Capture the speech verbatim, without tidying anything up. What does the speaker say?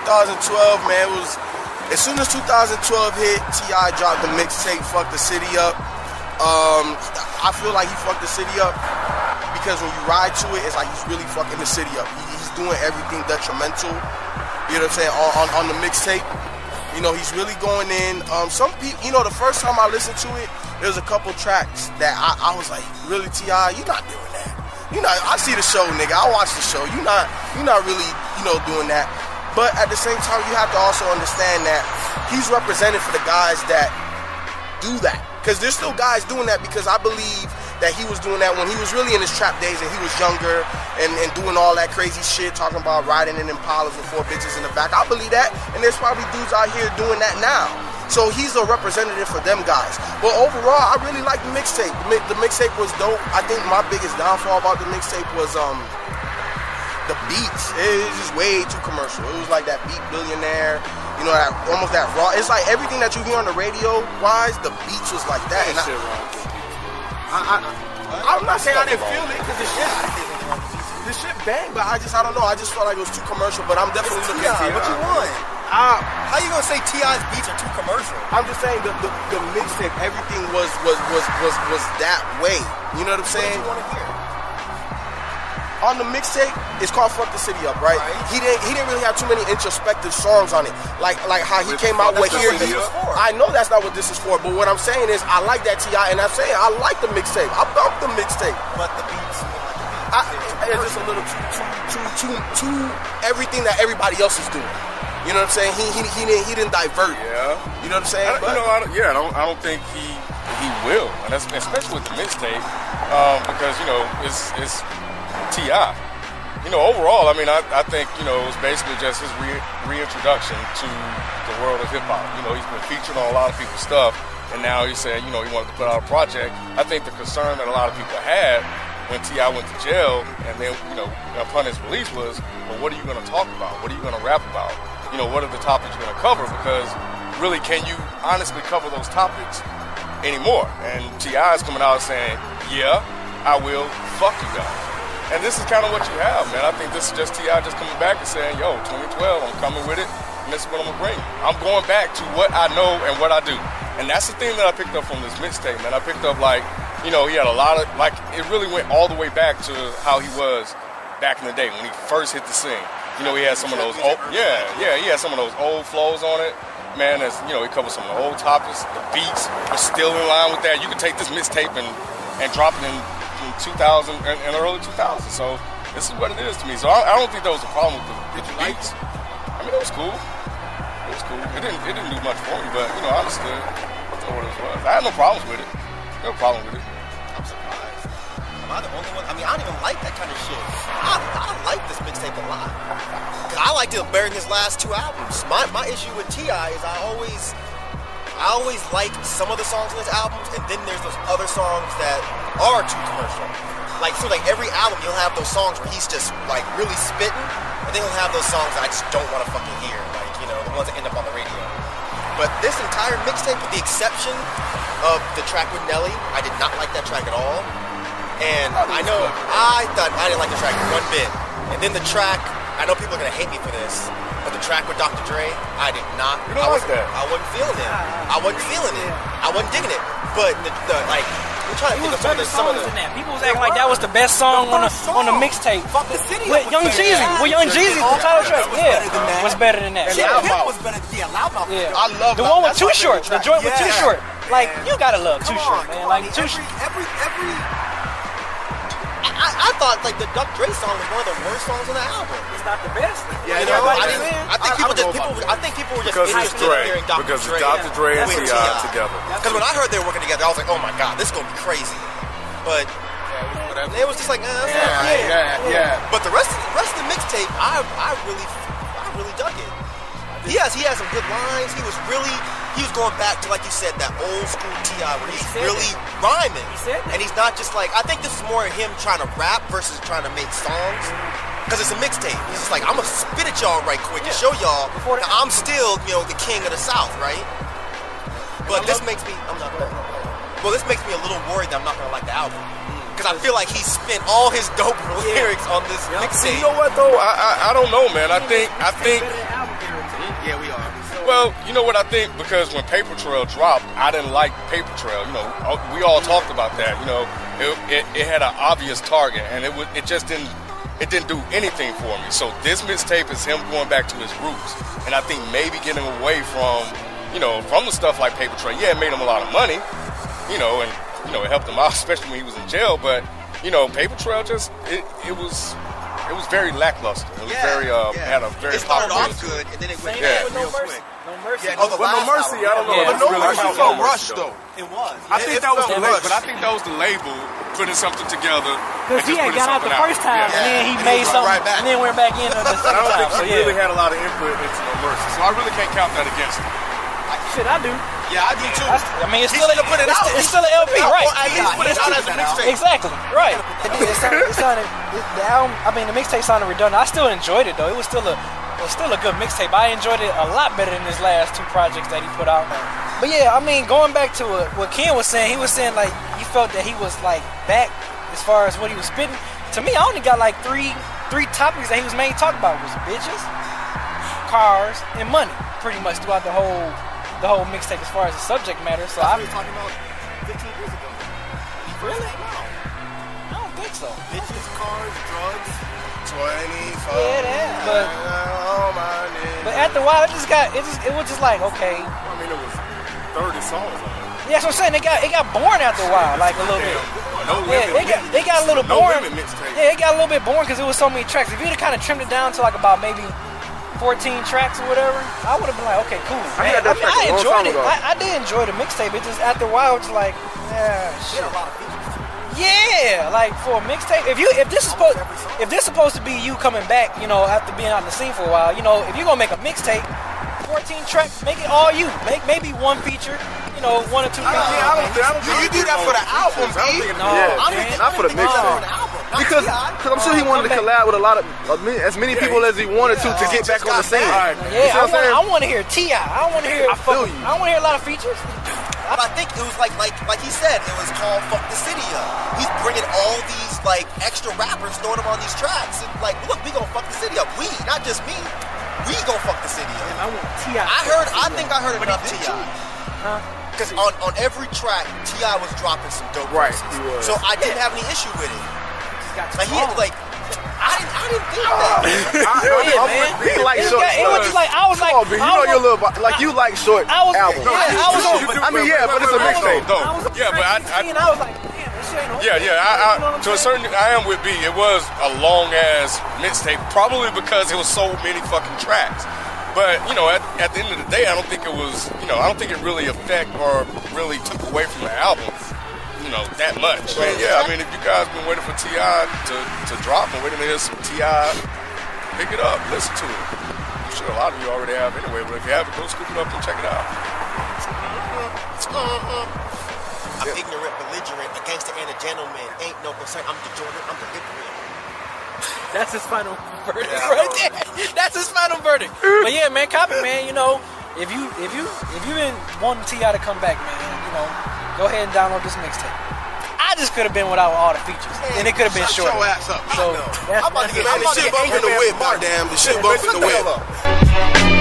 thousand twelve, man, it was as soon as two thousand twelve hit, T I dropped the mixtape, Fuck the City Up. Um, I feel like he fucked the city up because when you ride to it, it's like he's really fucking the city up. He, he's doing everything detrimental. You know what I'm saying? On, on, on the mixtape, you know, he's really going in. Um, some people, you know, the first time I listened to it, there was a couple tracks that I, I was like, really, T I, you not doing that. You know, I see the show, nigga. I watch the show. You not, you not really, you know, doing that. But at the same time, you have to also understand that he's represented for the guys that do that. Because there's still guys doing that, because I believe that he was doing that when he was really in his trap days and he was younger and, and doing all that crazy shit, talking about riding in Impalas with four bitches in the back. I believe that. And there's probably dudes out here doing that now. So he's a representative for them guys. But overall, I really like the mixtape. The, the mixtape was dope. I think my biggest downfall about the mixtape was um the beats. It was just way too commercial. It was like that Beat Billionaire, you know, that almost that raw. It's like everything that you hear on the radio wise, the beats was like that. And I, I, I, I'm not saying I didn't feel it, because the shit, the shit bang, but I just, I don't know. I just felt like it was too commercial, but I'm definitely looking into it. What you want? Uh, How you gonna say T I's beats are too commercial? I'm just saying the, the, the mixtape, everything was was, was was was that way. You know what I'm saying? What did you want to hear? On the mixtape, it's called "Fuck the City Up," right? right? He didn't he didn't really have too many introspective songs on it, like like how he Which came out with "Here." This is for. I know that's not what this is for, but what I'm saying is I like that T I, and I'm saying I like the mixtape. I bump the mixtape, but the beats, I, it's just a little too too too too everything that everybody else is doing. You know what I'm saying? He he he didn't he didn't divert. Yeah. You know what I'm saying? I, you know, I don't, yeah. I don't, I don't think he he will, and that's, especially with the mixtape, um, because you know it's it's T I. You know, overall, I mean, I, I think you know it was basically just his re, reintroduction to the world of hip hop. You know, he's been featured on a lot of people's stuff, and now he said, you know, he wanted to put out a project. I think the concern that a lot of people had when T I went to jail, and then you know upon his release was, well, what are you going to talk about? What are you going to rap about? You know, what are the topics you're going to cover? Because really, can you honestly cover those topics anymore? And T I is coming out saying, yeah, I will fuck you guys. And this is kind of what you have, man. I think this is just T I just coming back and saying, yo, twenty twelve, I'm coming with it, and this is what I'm going to bring. I'm going back to what I know and what I do. And that's the thing that I picked up from this mixtape, man. I picked up, like, you know, he had a lot of, like, it really went all the way back to how he was back in the day when he first hit the scene. You know, he had some of those old, yeah, yeah, he had some of those old flows on it. Man, as you know, he covered some of the old topics. The beats were still in line with that. You could take this mixtape and, and drop it in, in two thousand, in, in the early two thousands. So this is what it is to me. So I, I don't think there was a problem with the, with the beats. I mean, it was cool. It was cool. It didn't, it didn't do much for me, but you know, I understood what it was. I had no problems with it. No problem with it. I'm surprised. Am I the only one? I mean, I don't even like that kind of shit. I, I like this mixtape a lot. Cause I liked it better than his last two albums. My my issue with T I is I always, I always like some of the songs in his albums, and then there's those other songs that are too commercial. Like, so like every album you'll have those songs where he's just like really spitting, and then he'll have those songs that I just don't want to fucking hear. Like, you know, the ones that end up on the radio. But this entire mixtape, with the exception of the track with Nelly, I did not like that track at all. And I know I thought I didn't like the track one bit. And then the track, I know people are gonna hate me for this, but the track with Doctor Dre, I did not. You don't I like that? I wasn't feeling it. I wasn't feeling it. I wasn't digging it. But the, the like, I'm trying to think of some of the some of the. That. People was acting like that was the best song the on the song. on the mixtape. Fuck the City with Young Jeezy. With Young Jeezy, the title track. Yeah, what's better than that? Yeah, that was better. Yeah, Loudmouth. Yeah, I love the one with Too Short. The joint with Too Short. Like, you gotta love Too Short, man. Like Too Short. Every every. I, I thought like the Doctor Dre song was one of the worst songs on the album. It's not the best. Yeah, you know, I, didn't, I think people just people. I think people were just because interested in hearing Doctor because Dre. Because Doctor Dre and with T I together. Because when I heard they were working together, I was like, oh my god, this is gonna be crazy. But it was just like, uh, yeah, yeah, yeah, yeah. But the rest, of, the rest of the mixtape, I, I really, I really dug it. He has, he has some good lines. He was really, he was going back to, like you said, that old school T I where he's he really that. rhyming. He said that. And he's not just like, I think this is more him trying to rap versus trying to make songs. Because it's a mixtape. He's just like, I'm going to spit at y'all right quick yeah. and show y'all that I'm still, you know, the king of the South, right? But this makes me, I'm not gonna, well, this makes me a little worried that I'm not going to like the album. Because I feel like he spent all his dope lyrics on this mixtape. You know what, though? I, I I don't know, man. I think, I think... Well, you know what I think? Because when Paper Trail dropped, I didn't like Paper Trail. You know, we all talked about that. You know, it, it, it had an obvious target, and it was, it just didn't it didn't do anything for me. So this mixtape is him going back to his roots, and I think maybe getting away from, you know, from the stuff like Paper Trail. Yeah, it made him a lot of money, you know, and you know, it helped him out, especially when he was in jail. But you know, Paper Trail just it, it was. It was very lackluster. It was Yeah, very, uh, yeah. had a very It started off popular- good, and then it went Same Yeah. thing with No real Mercy. quick. No Mercy. Yeah, Oh, the but No last Mercy, I don't know. Yeah. if But it's no really mercy about felt No Mercy, rushed though. It was. I think that was the felt label, rushed. but I think that was the label putting something together. Because he had got out the first time, Yeah. and then he And made he went something, right back. and then went back in the I second don't time. think So he yeah, really had a lot of input into No Mercy, so I really can't count that against him. shit, I do. Yeah, I do too. I, I mean, it's He still, should've put it it's, out. it's still an L P, right? At least put it out as a mixtape. Exactly, right. It did. It sounded, it sounded it, the album, I mean, the mixtape sounded redundant. I still enjoyed it though. It was still a, it was still a good mixtape. I enjoyed it a lot better than his last two projects that he put out. But yeah, I mean, going back to what, what Ken was saying, he was saying like he felt that he was like back as far as what he was spitting. To me, I only got like three three topics that he was mainly talking about was bitches, cars, and money. Pretty much throughout the whole the whole mixtape as far as the subject matter. So That's I what we were talking about fifteen years ago. He first Really? came out. I don't think so. Bitches, cars, drugs. twenty-four. Yeah, that, but Oh, my nigga. but after a while, it just got it just it was just like okay. I mean, it was thirty songs on it. Yeah, that's what I'm saying. It got it got boring after a while, like a little bit. No Yeah, Limit. it got it got a little No boring. Limit mixtape. Yeah, it got a little bit boring because it was so many tracks. If you'd have kind of trimmed it down to like about maybe fourteen tracks or whatever, I would have been like, okay, cool. I Man, had that I, mean, track a I long enjoyed time it. ago. I, I did enjoy the mixtape. It just after a while, it's like, yeah, shit. Did a lot of features. Yeah, like for a mixtape. If you if this is supposed if this is supposed to be you coming back, you know, after being out in the scene for a while, you know, if you're gonna make a mixtape, fourteen tracks, make it all you. Make maybe one feature, you know, one or two. I don't, features. I don't, I don't You, you do that for the album, I don't B. think it- No, Yeah, I don't man. think, not for the I don't think mixtape. it's an album. Not Because T I. cause I'm sure he wanted to collab with a lot of uh, as many people as he wanted to to get back on the scene. All right, man. You see Yeah, I what I'm want, saying? I want to hear T I. I want to hear. I feel fucking- you. I want to hear a lot of features. But I think it was like like like he said, it was called "Fuck the City Up." He's bringing all these like extra rappers, throwing them on these tracks, and like, look, we gonna fuck the city up. We, not just me, we gonna fuck the city up. I want T I. I heard, I think I heard enough T I. Huh? Because on, on every track, T I was dropping some dope Right, verses. he was. So I didn't have any issue with it. Like he had, like, I didn't, I didn't think that. I, I, Yeah, I, man. He like It short. got- it was just like I was Come like, on, B. You I know was you're a on- little bi- like you like short I was, albums. yeah, I was on. I mean, yeah, but it's a mixtape. No, I was on yeah, but I, I, and I was like, damn, this shit ain't no. yeah, yeah. I, I, to a certain, I am with B. It was a long ass mixtape, probably because it was so many fucking tracks. But you know, at, at the end of the day, I don't think it was. You know, I don't think it really affect or really took away from the album. You know, that much. Man, yeah, I mean, if you guys been waiting for T I to to drop and waiting to hear some T I, pick it up, listen to it. I'm sure a lot of you already have anyway, but if you haven't, go scoop it up and check it out. I'm ignorant, belligerent, a gangster and a gentleman. Ain't no concern. I'm the Jordan, I'm the ignorant. That's his final verdict right there. That's his final verdict. But yeah, man, copy, man. You know, if you if you if you been wanting T I to come back, man, you know, go ahead and download this mixtape. I just could have been without all the features, and it could have been Shut shorter. your ass up. So I know. that's, I'm about to that's get, I'm Man, about the to shit get bumping angry the man whip, from Mark. goddamn. The shit bumping Shut the the whip. hell up.